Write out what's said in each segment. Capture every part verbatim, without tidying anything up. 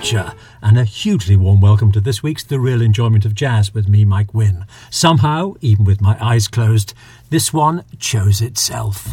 Rapture, and a hugely warm welcome to this week's The Real Enjoyment of Jazz with me, Mike Wynn. Somehow, even with my eyes closed, this one chose itself.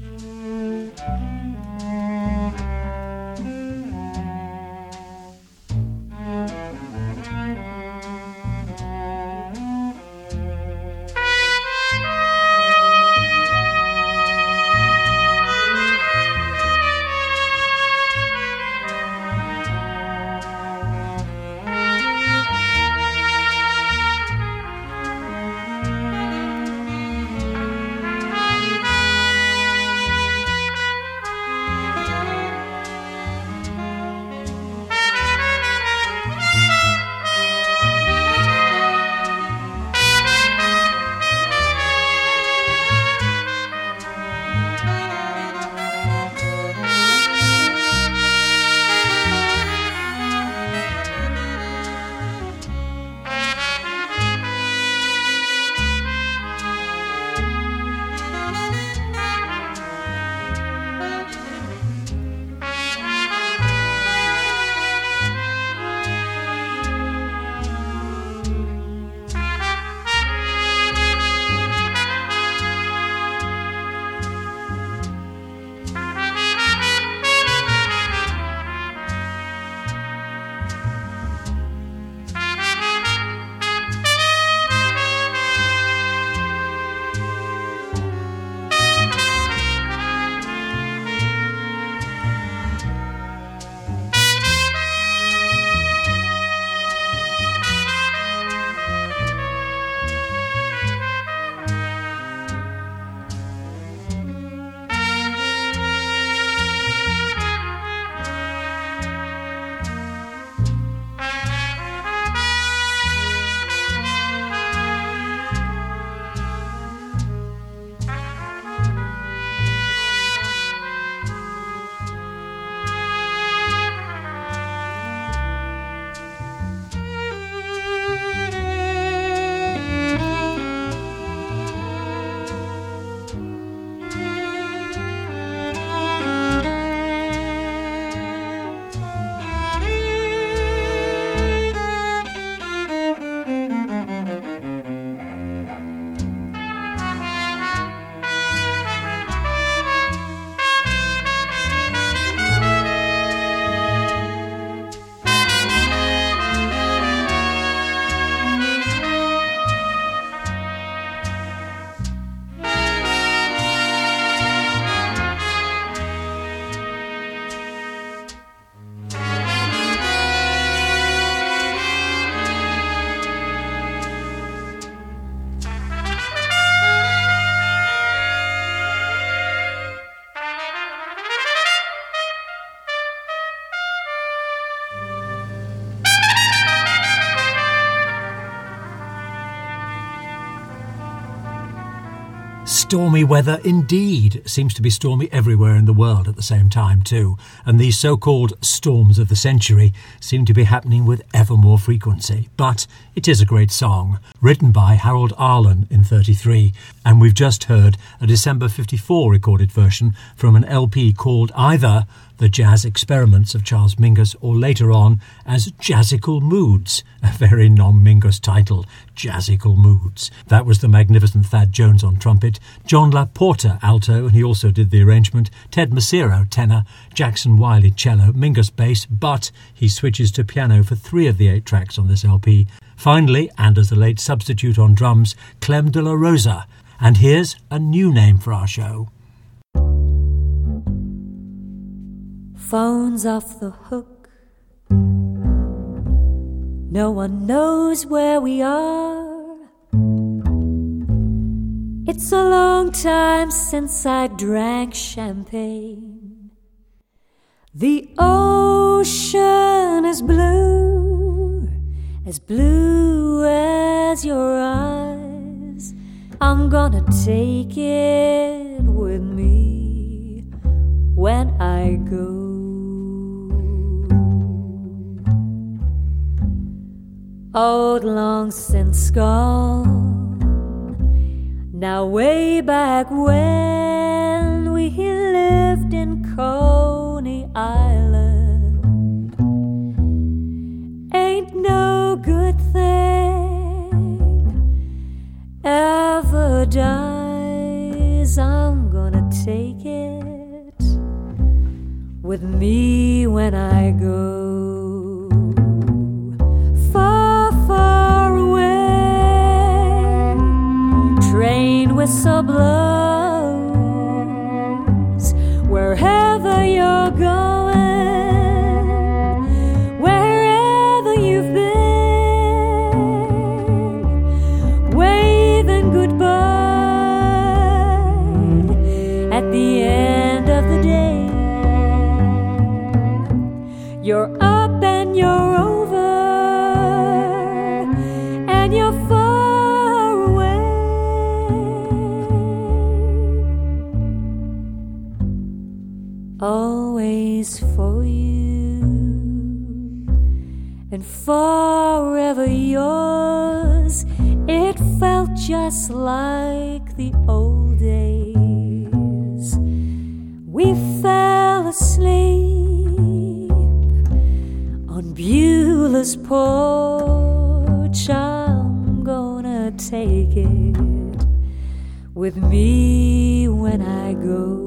Stormy weather indeed. Seems to be stormy everywhere in the world at the same time too, and these so-called storms of the century seem to be happening with ever more frequency. But it is a great song, written by Harold Arlen in thirty-three, and we've just heard a December fifty-four recorded version from an L P called either The Jazz Experiments of Charles Mingus, or later on as Jazzical Moods, a very non-Mingus title, Jazzical Moods. That was the magnificent Thad Jones on trumpet, John LaPorta alto, and he also did the arrangement, Ted Macero tenor, Jackson Wiley cello, Mingus bass, but he switches to piano for three of the eight tracks on this L P. Finally, and as a late substitute on drums, Clem de la Rosa. And here's a new name for our show. Phone's off the hook. No one knows where we are. It's a long time since I drank champagne. The ocean is blue, as blue as your eyes. I'm gonna take it with me when I go. Old long since gone. Now way back when we lived in Coney Island, no good thing ever dies, I'm gonna take it with me when I go far, far away. Train whistle blows wherever you're going, wherever you've been, waving goodbye at the end of the day. You're up and you're over, and you're far away. Always for you, and forever yours. It felt just like the old days. We fell asleep on Beulah's porch. I'm gonna take it with me when I go.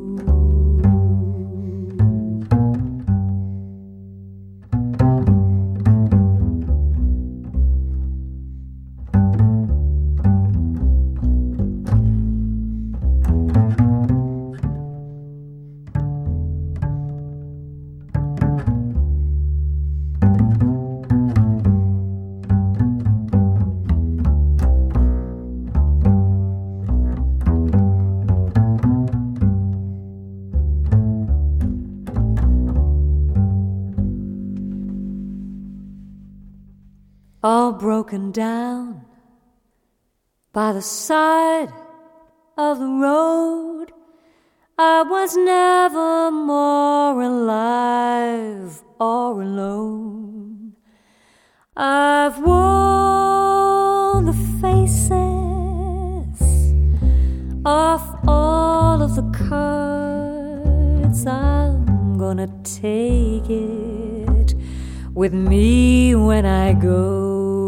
All broken down by the side of the road, I was never more alive or alone. I've worn the faces off all of the cards. I'm gonna take it with me when I go.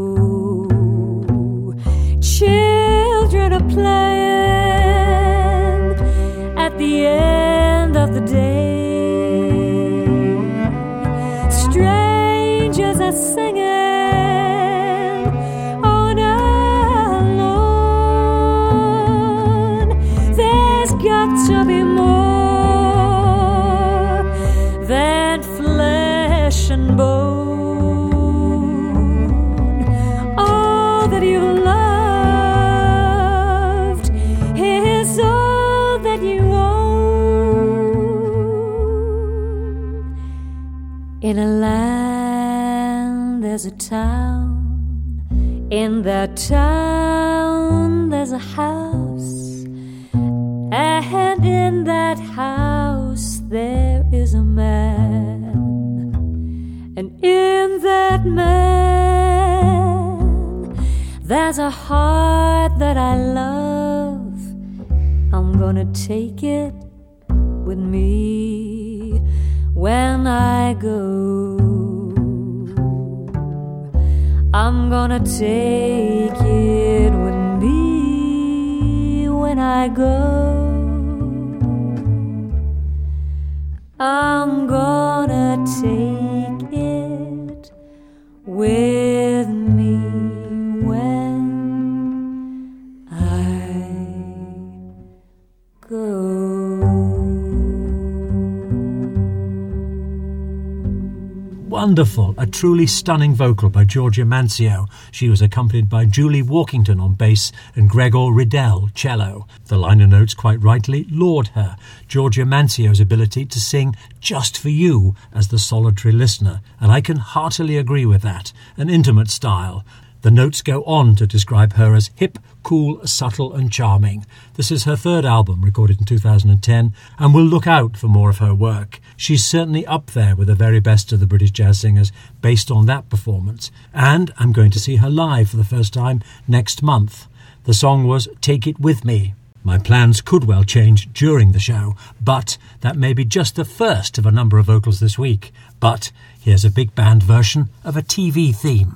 Children are playing at the end of the day. Strangers are singing on alone. There's got to be more than flesh and bone. In a land, there's a town. In that town, there's a house. And in that house, there is a man. And in that man, there's a heart that I love. I'm gonna take it with me when I go. I'm gonna take it with me when I go. I'm gonna take it with me when I go. Wonderful, a truly stunning vocal by Georgia Mancio. She was accompanied by Julie Walkington on bass and Gregor Riddell, cello. The liner notes quite rightly laud her, Georgia Mancio's ability to sing just for you as the solitary listener, and I can heartily agree with that. An intimate style. The notes go on to describe her as hip, cool, subtle and charming. This is her third album, recorded in two thousand ten, and we'll look out for more of her work. She's certainly up there with the very best of the British jazz singers based on that performance. And I'm going to see her live for the first time next month. The song was Take It With Me. My plans could well change during the show, but that may be just the first of a number of vocals this week. But here's a big band version of a T V theme.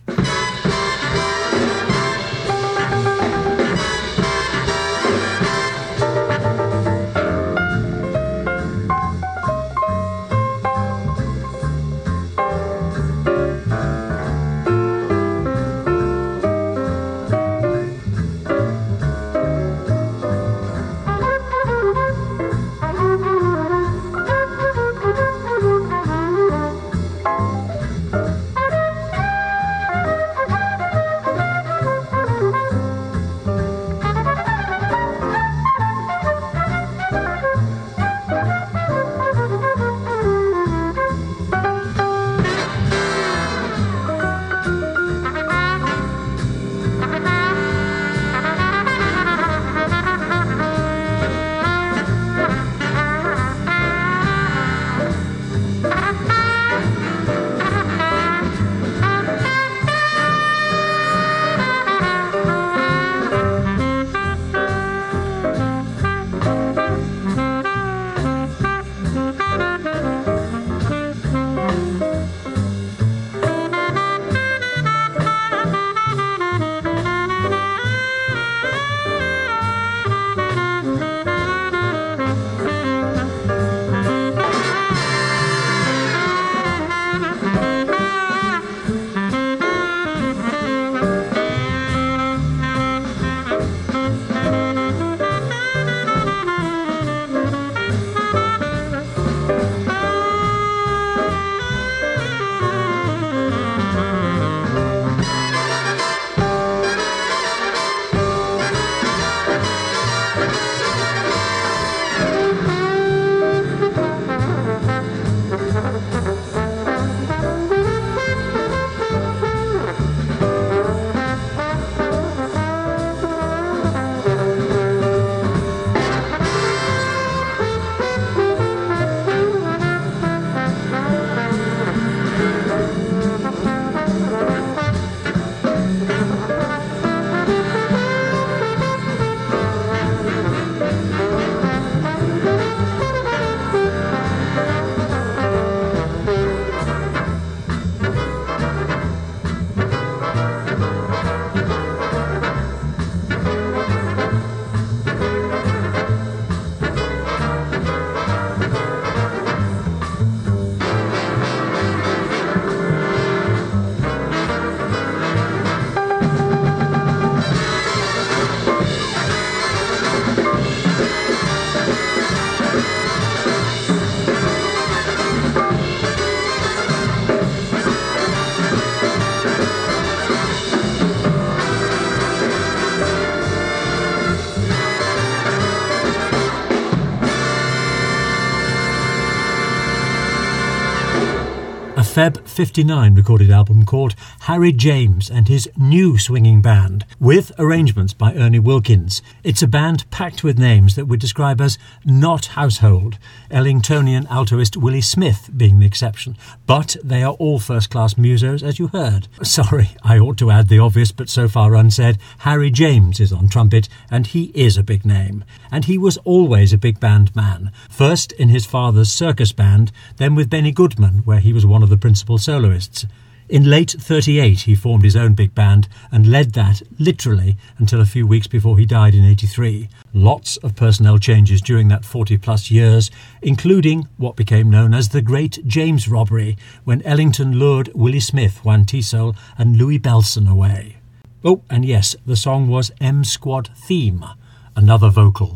Feb fifty-nine recorded album called Harry James and His New Swinging Band, with arrangements by Ernie Wilkins. It's a band packed with names that we describe as not household, Ellingtonian altoist Willie Smith being the exception, but they are all first-class musos, as you heard. Sorry, I ought to add the obvious but so far unsaid. Harry James is on trumpet, and he is a big name. And he was always a big band man, first in his father's circus band, then with Benny Goodman, where he was one of the principal soloists. In late thirty-eight he formed his own big band and led that literally until a few weeks before he died in eighty-three. Lots of personnel changes during that forty plus years, including what became known as the Great James Robbery, when Ellington lured Willie Smith, Juan Tisol and Louis Bellson away. Oh, and yes, the song was M Squad Theme, another vocal.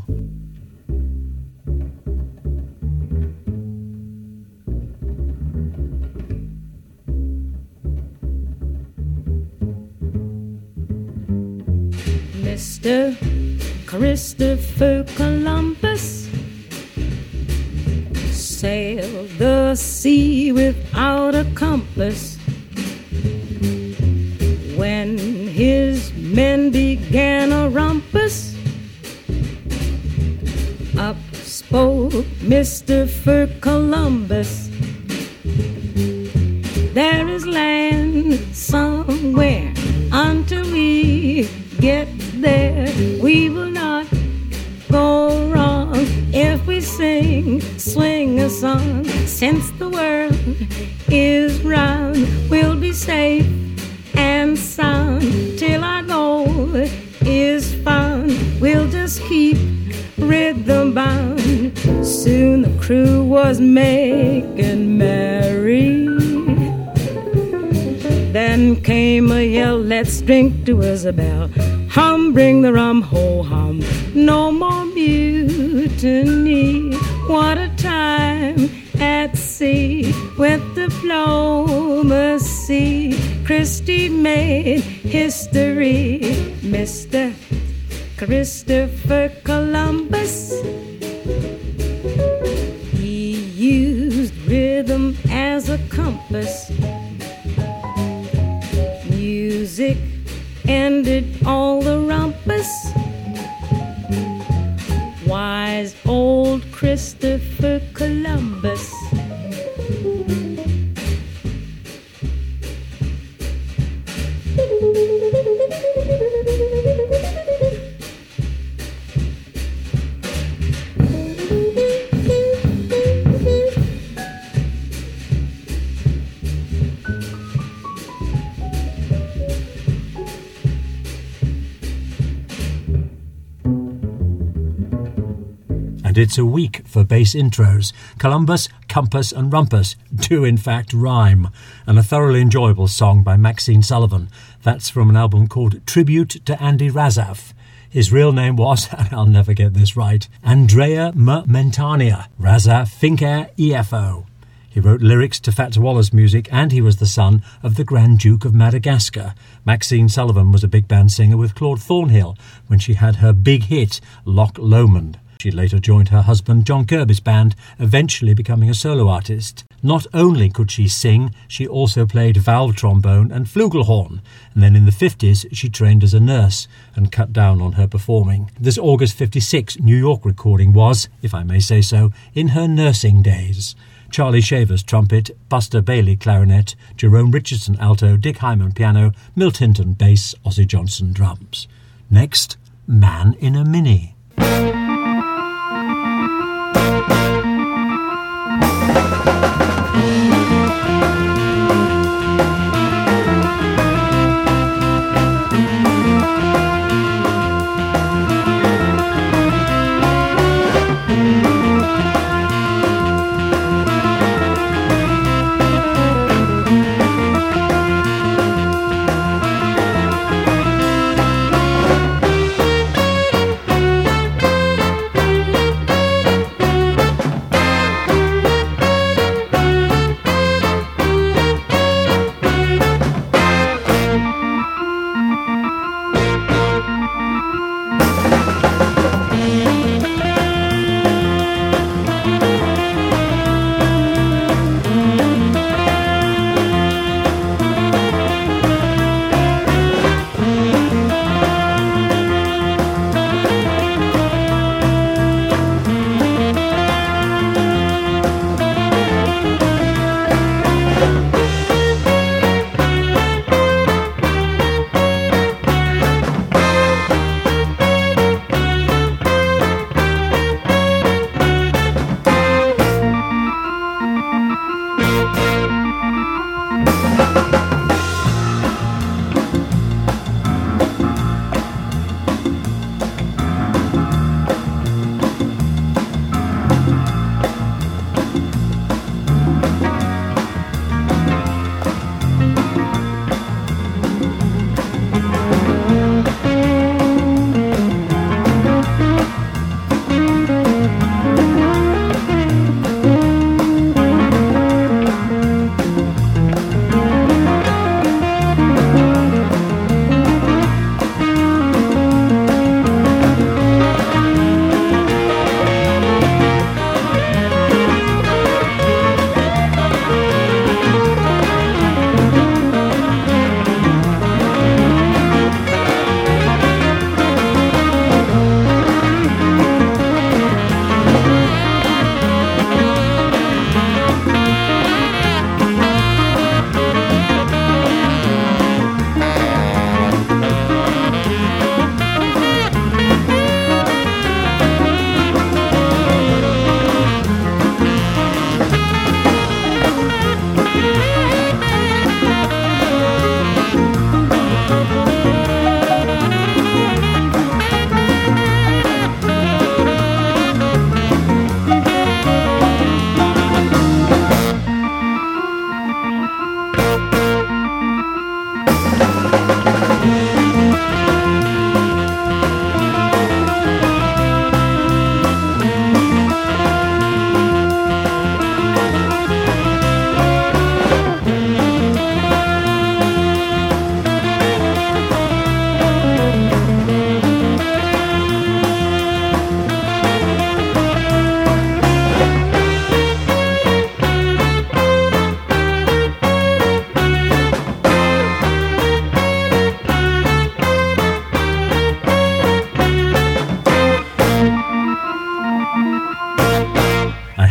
Mister Christopher Columbus sailed the sea without a compass. When his men began a rumpus, up spoke Mister Columbus. There is land somewhere until we get there. We will not go wrong if we sing, swing a song. Since the world is round. We'll be safe and sound till our goal is found. We'll just keep rhythm bound. Soon the crew was making merry. Then came a yell, let's drink to Isabel. Hum, bring the rum, ho hum. No more mutiny. What a time at sea with diplomacy. Christie made history. Mister Christopher Columbus, he used rhythm as a compass. Music ended all the rumpus. Wise old Christopher Columbus. It's a week for bass intros. Columbus, Compass and Rumpus do in fact rhyme. And a thoroughly enjoyable song by Maxine Sullivan. That's from an album called Tribute to Andy Razaf. His real name was, and I'll never get this right, Andrea M. Mentania, Razaf Finker E F O. He wrote lyrics to Fats Waller's music, and he was the son of the Grand Duke of Madagascar. Maxine Sullivan was a big band singer with Claude Thornhill when she had her big hit, Loch Lomond. She later joined her husband John Kirby's band, eventually becoming a solo artist. Not only could she sing, she also played valve trombone and flugelhorn, and then in the fifties she trained as a nurse and cut down on her performing. This August fifty-six New York recording was, if I may say so, in her nursing days. Charlie Shavers trumpet, Buster Bailey clarinet, Jerome Richardson alto, Dick Hyman piano, Milt Hinton bass, Ozzie Johnson drums. Next, Man in a Mini.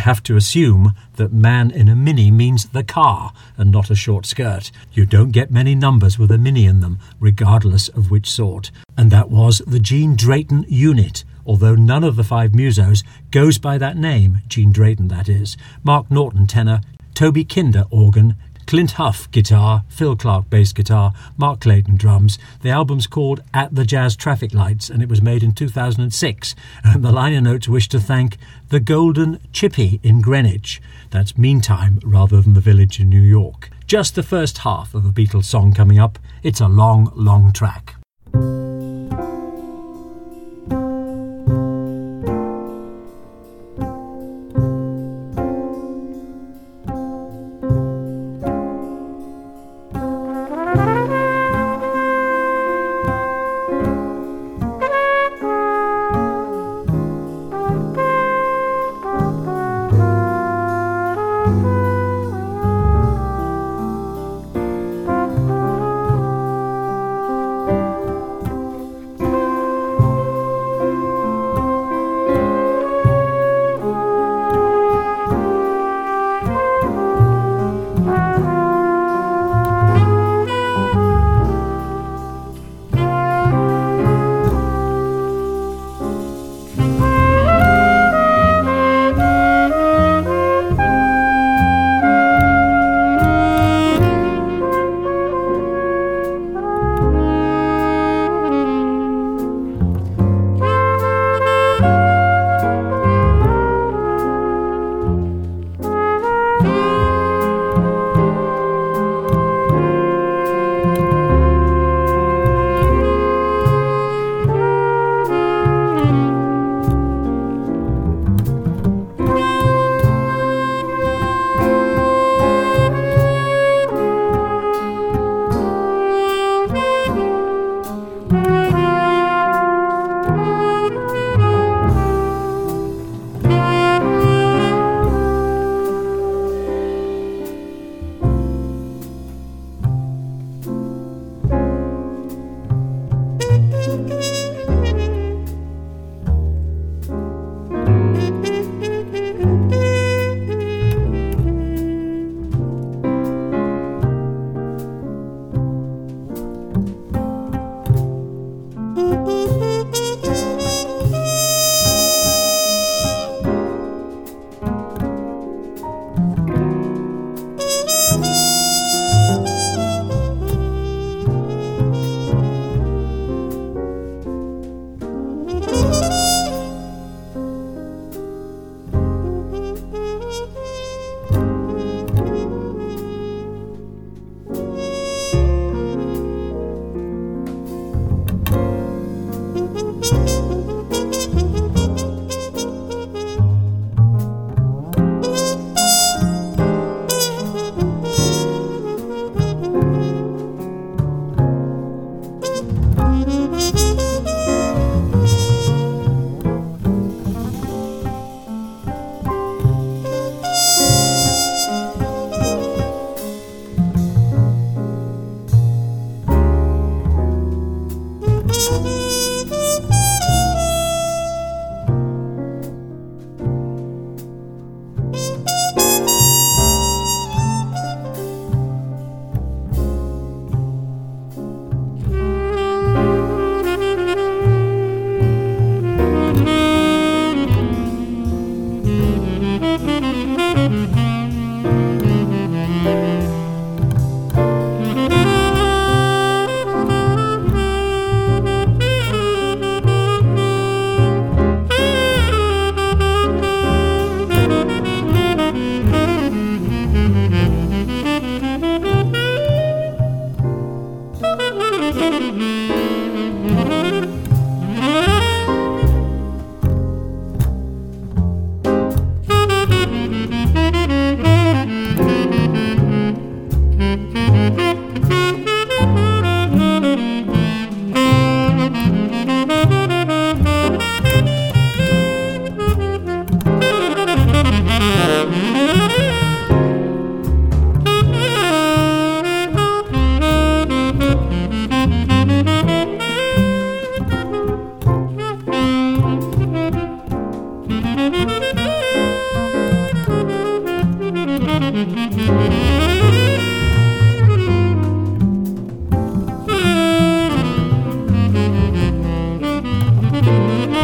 have to assume that man in a Mini means the car and not a short skirt. You don't get many numbers with a Mini in them, regardless of which sort. And that was the Gene Drayton Unit, although none of the five musos goes by that name, Gene Drayton that is. Mark Norton tenor, Toby Kinder organ, Clint Huff guitar, Phil Clark bass guitar, Mark Clayton drums. The album's called At the Jazz Traffic Lights, and it was made in two thousand six. And the liner notes wish to thank the Golden Chippy in Greenwich. That's Meantime rather than the Village in New York. Just the first half of a Beatles song coming up. It's a long, long track. Thank you.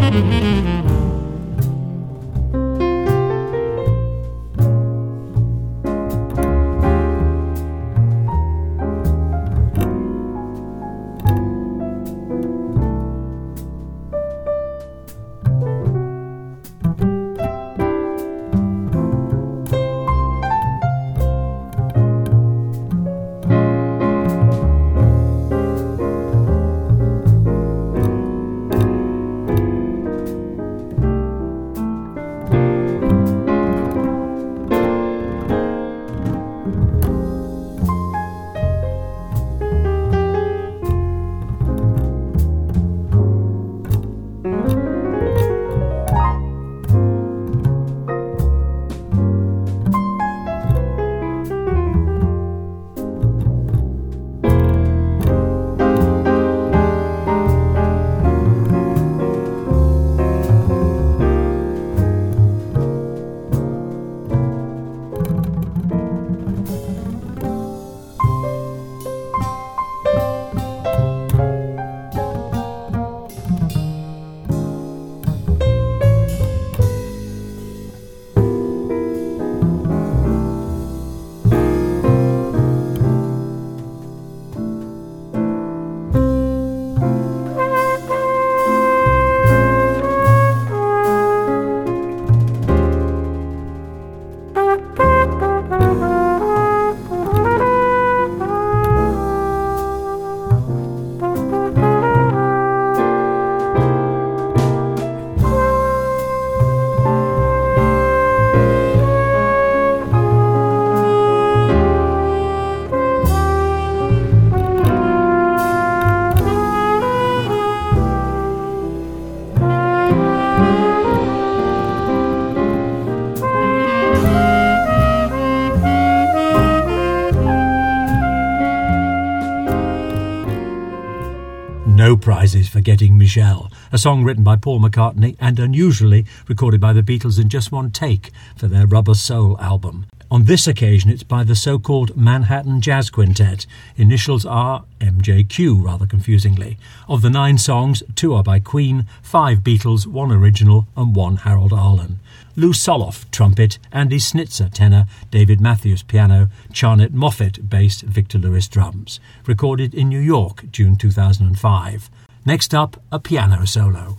No prizes for Getting Michelle, a song written by Paul McCartney and unusually recorded by the Beatles in just one take for their Rubber Soul album. On this occasion it's by the so-called Manhattan Jazz Quintet. Initials are M J Q, rather confusingly. Of the nine songs, two are by Queen, five Beatles, one original and one Harold Arlen. Lou Soloff, trumpet, Andy Snitzer, tenor, David Matthews, piano, Charnett Moffett, bass, Victor Lewis, drums. Recorded in New York, June two thousand five. Next up, a piano solo.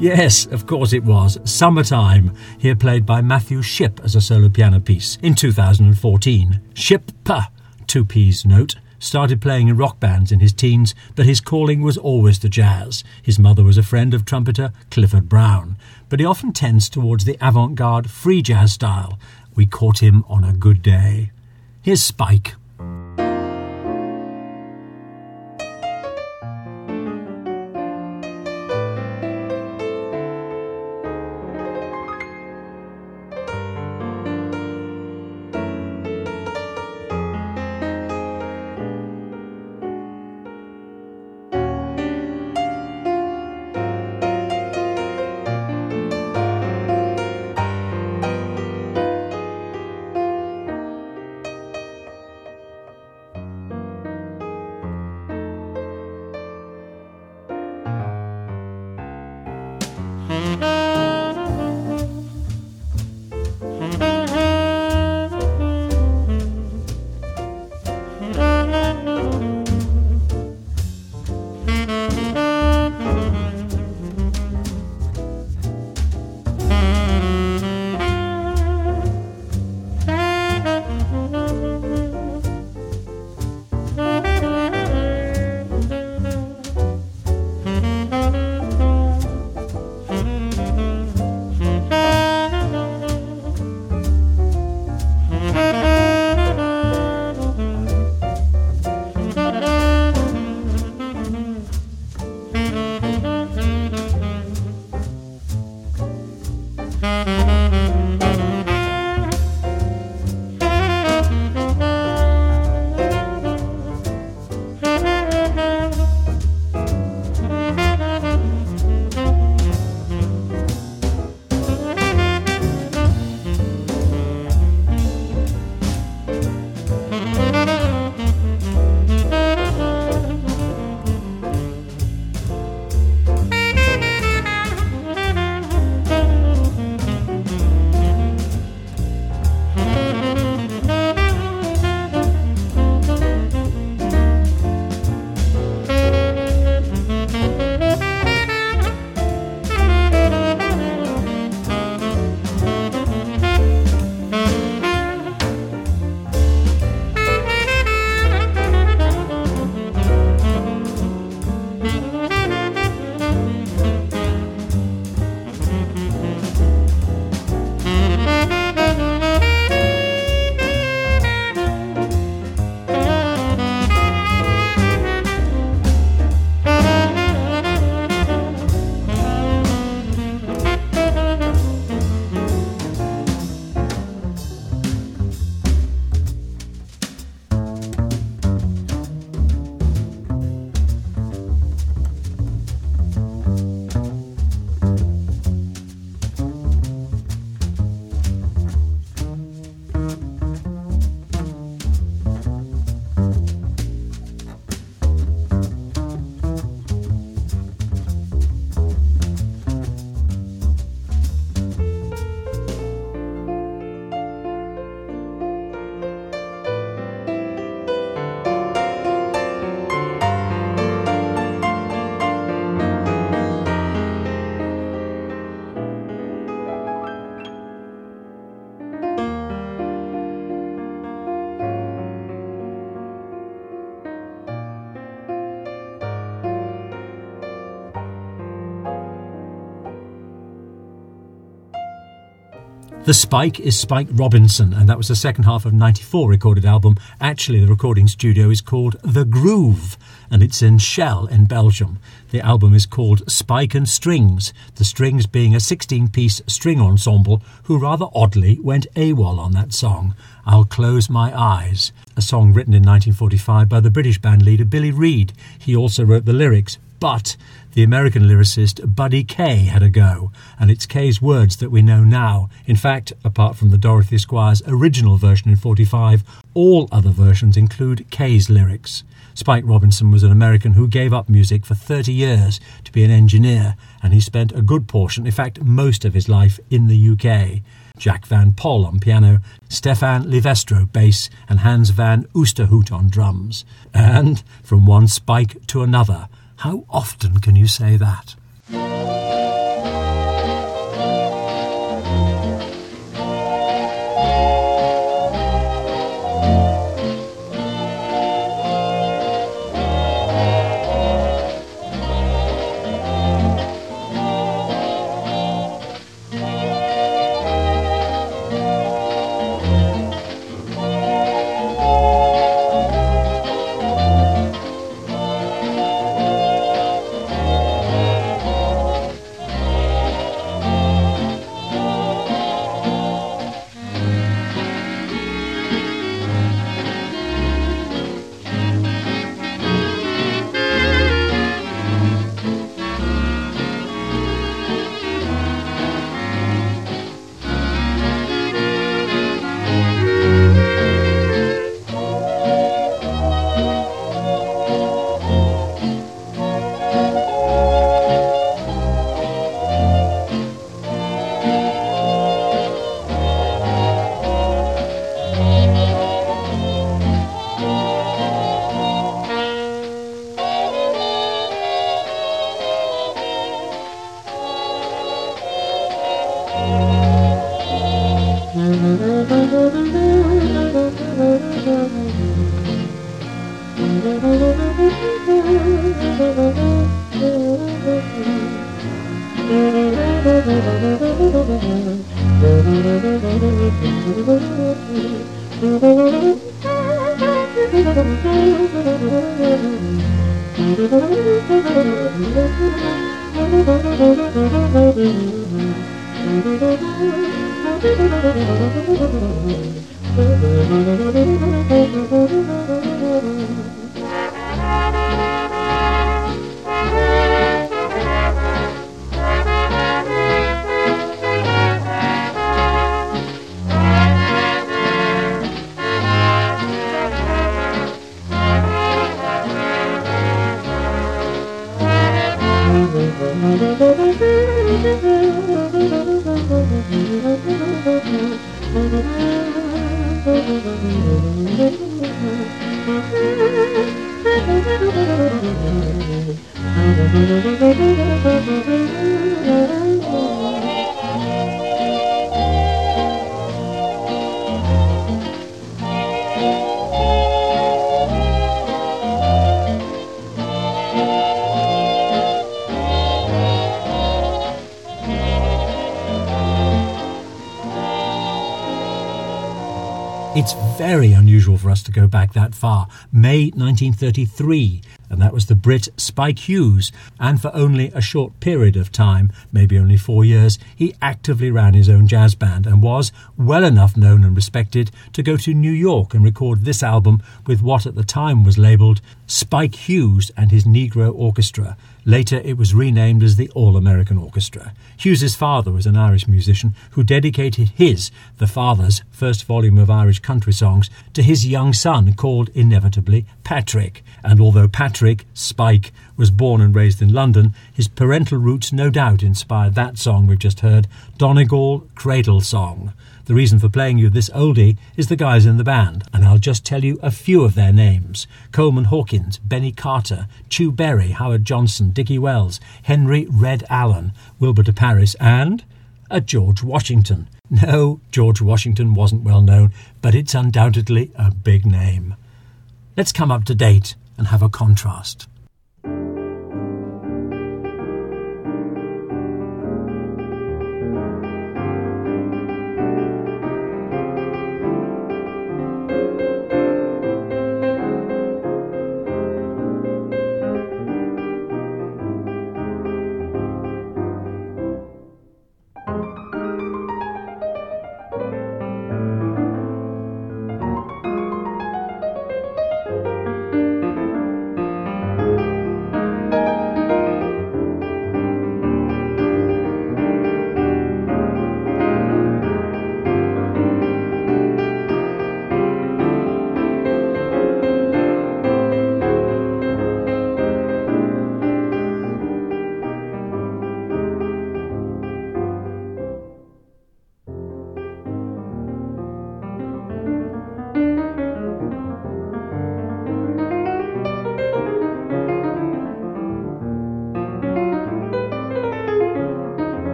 Yes, of course it was. Summertime, here played by Matthew Shipp as a solo piano piece in two thousand fourteen. Shipp, two P's note, started playing in rock bands in his teens, but his calling was always the jazz. His mother was a friend of trumpeter Clifford Brown, but he often tends towards the avant-garde free jazz style. We caught him on a good day. Here's Spike. The Spike is Spike Robinson, and that was the second half of ninety-four recorded album. Actually, the recording studio is called The Groove, and it's in Shell in Belgium. The album is called Spike and Strings, the Strings being a sixteen-piece string ensemble who rather oddly went AWOL on that song, I'll Close My Eyes, a song written in nineteen forty-five by the British band leader Billy Reed. He also wrote the lyrics, but the American lyricist Buddy Kaye had a go, and it's Kaye's words that we know now. In fact, apart from the Dorothy Squires original version in forty-five, all other versions include Kaye's lyrics. Spike Robinson was an American who gave up music for thirty years to be an engineer, and he spent a good portion, in fact most of his life, in the U K. Jack Van Poll on piano, Stefan Livestro bass, and Hans van Oosterhout on drums. And from one Spike to another. How often can you say that? It's very unusual for us to go back that far. May nineteen thirty-three, and that was the Brit Spike Hughes, and for only a short period of time, maybe only four years, he actively ran his own jazz band and was well enough known and respected to go to New York and record this album with what at the time was labelled Spike Hughes and his Negro Orchestra. Later it was renamed as the All-American Orchestra. Hughes's father was an Irish musician who dedicated his, the father's, first volume of Irish country songs to his young son, called inevitably Patrick. And although Patrick, Spike, was born and raised in London, his parental roots no doubt inspired that song we've just heard, Donegal Cradle Song. The reason for playing you this oldie is the guys in the band, and I'll just tell you a few of their names. Coleman Hawkins, Benny Carter, Chew Berry, Howard Johnson, Dickie Wells, Henry Red Allen, Wilbur de Paris, and a George Washington. No, George Washington wasn't well known, but it's undoubtedly a big name. Let's come up to date and have a contrast.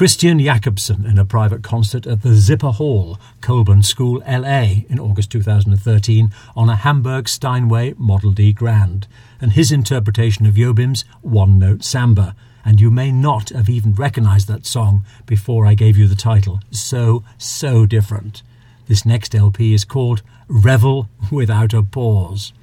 Christian Jakobsen in a private concert at the Zipper Hall, Colburn School, L A in August two thousand thirteen on a Hamburg Steinway Model D Grand, and his interpretation of Jobim's one-note samba. And you may not have even recognised that song before I gave you the title. So, so different. This next L P is called Revel Without a Pause.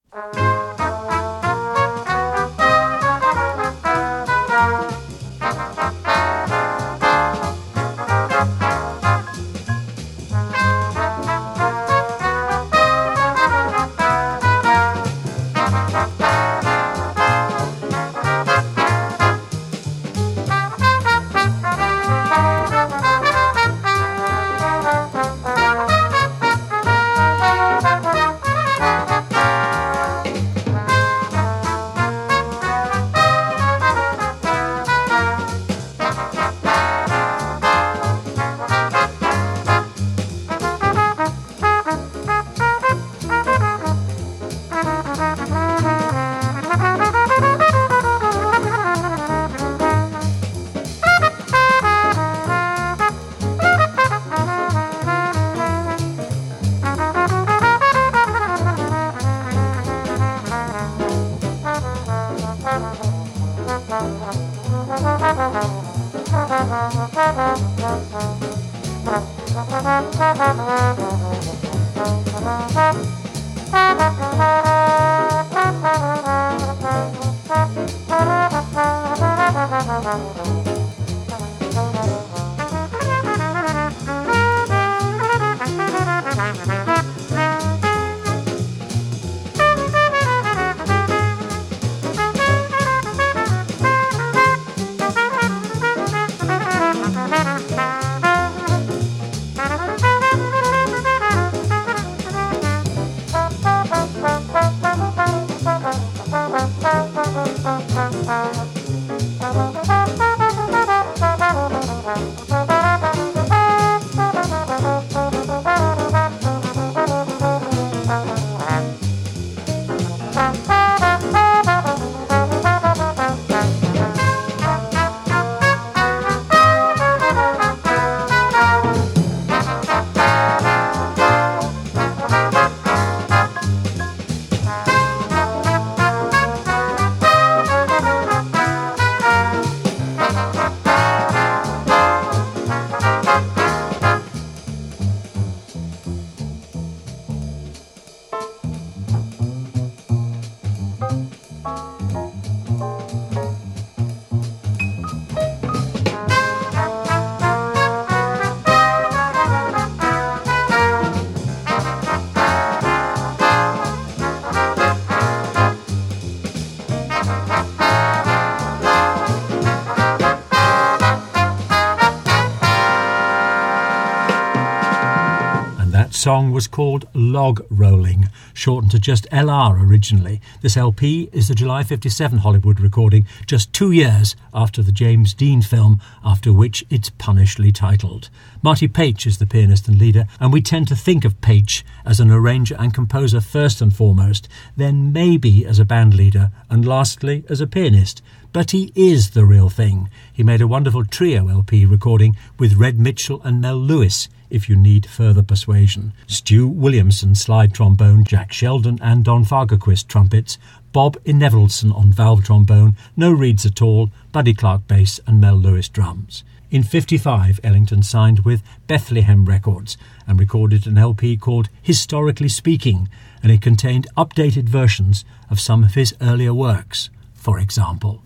Song was called Log Rolling, shortened to just L R originally. This L P is the July fifty-seven Hollywood recording, just two years after the James Dean film, after which it's punnishly titled. Marty Paich is the pianist and leader, and we tend to think of Paich as an arranger and composer first and foremost, then maybe as a band leader, and lastly as a pianist. But he is the real thing. He made a wonderful trio L P recording with Red Mitchell and Mel Lewis, if you need further persuasion. Stu Williamson slide trombone, Jack Sheldon and Don Fagerquist trumpets, Bob Inevelson on valve trombone, no reeds at all, Buddy Clark bass and Mel Lewis drums. In fifty-five, Ellington signed with Bethlehem Records and recorded an L P called Historically Speaking, and it contained updated versions of some of his earlier works. For example,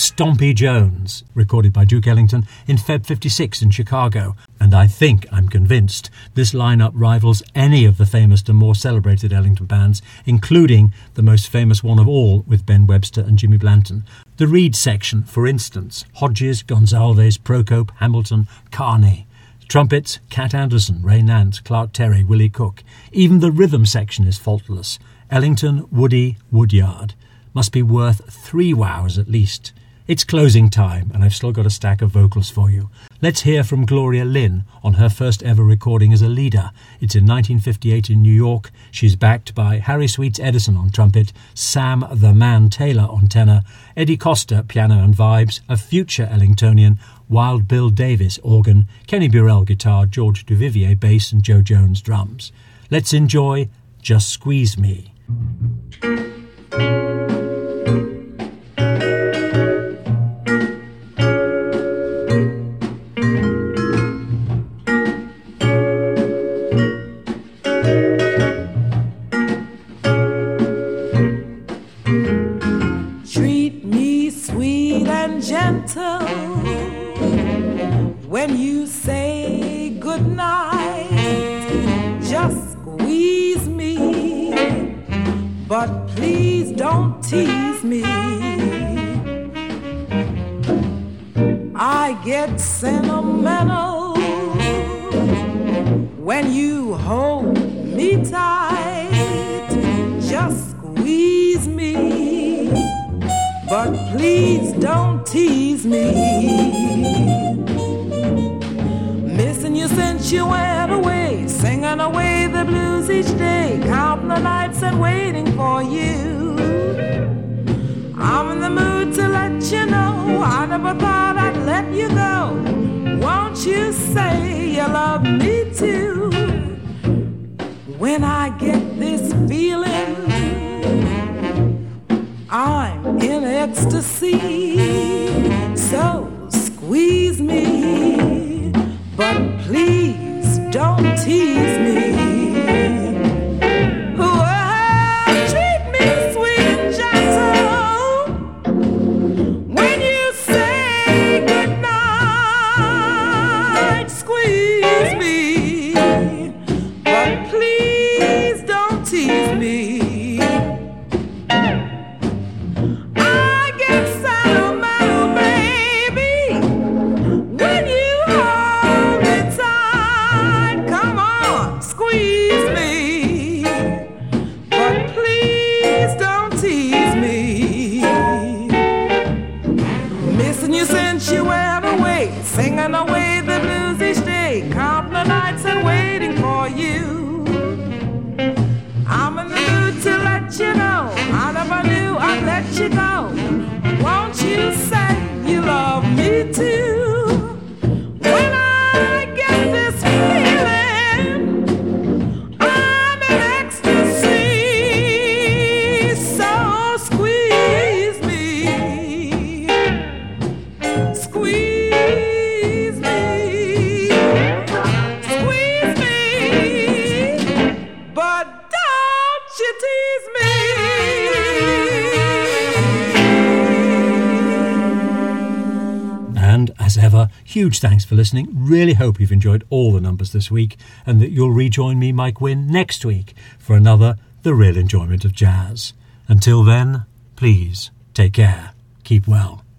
Stompy Jones, recorded by Duke Ellington in February fifty-six in Chicago. And I think, I'm convinced, this lineup rivals any of the famous and more celebrated Ellington bands, including the most famous one of all with Ben Webster and Jimmy Blanton. The Reed section, for instance, Hodges, Gonsalves, Procope, Hamilton, Carney. Trumpets, Cat Anderson, Ray Nance, Clark Terry, Willie Cook. Even the rhythm section is faultless. Ellington, Woody, Woodyard. Must be worth three wows at least. It's closing time, and I've still got a stack of vocals for you. Let's hear from Gloria Lynn on her first ever recording as a leader. It's in nineteen fifty-eight in New York. She's backed by Harry Sweets Edison on trumpet, Sam the Man Taylor on tenor, Eddie Costa piano and vibes, a future Ellingtonian, Wild Bill Davis organ, Kenny Burrell guitar, George Duvivier bass and Joe Jones drums. Let's enjoy Just Squeeze Me. Treat me sweet and gentle when you say goodnight. Just squeeze me, but please don't tease me. I get sentimental when you hold me tight. Just squeeze me, but please don't tease me. Missing you since you went away, singing away the blues each day, counting the nights and waiting for you. I'm in the mood to let you know I never thought I'd let you go. Won't you say you love me too? When I get this feeling, I'm in ecstasy. So squeeze me, but please don't tease me. Oh, treat me sweet and gentle when you say goodnight. Squeeze me, but please don't tease me. Singing away the blues each day, counting the nights and waiting for you. I'm in the mood to let you know I never knew I'd let you go. Won't you say you love me too? When I get this feeling, I'm in ecstasy. So squeeze me, squeeze. As ever, huge thanks for listening. Really hope you've enjoyed all the numbers this week and that you'll rejoin me, Mike Wynne, next week for another The Real Enjoyment of Jazz. Until then, please take care, keep well.